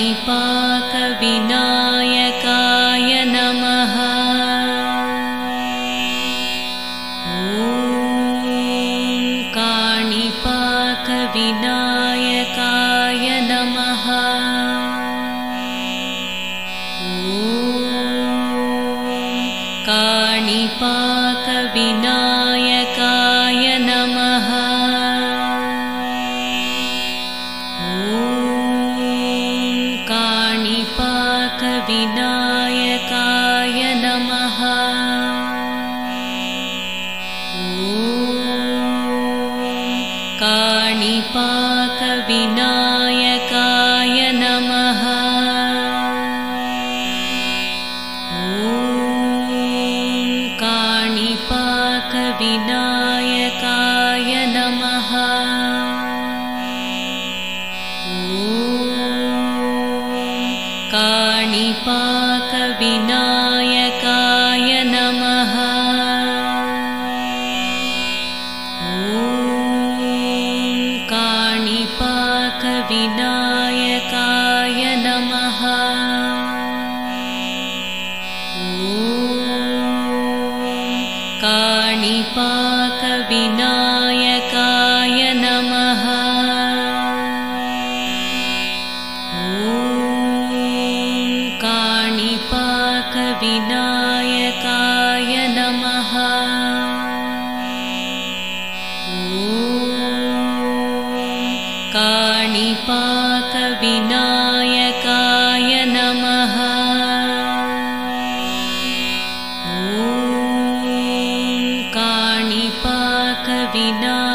काणिपाकविनायकाय नमः। काणिपाकविनायकाय नमः। काणिपाकविनायकाय नमः। काणिपाकविनायकाय नमः। काणिपाकविनायकाय नमः। काणिपाकविनायकाय नमः। काणिपाकविनायकाय नमः। काणिपाकविनायकाय नमः। काणिपाकविनायकाय नमः। काणिपाकविनायकाय नमः। काणिपाकविनायकाय नमः। काणिपाकविनायकाय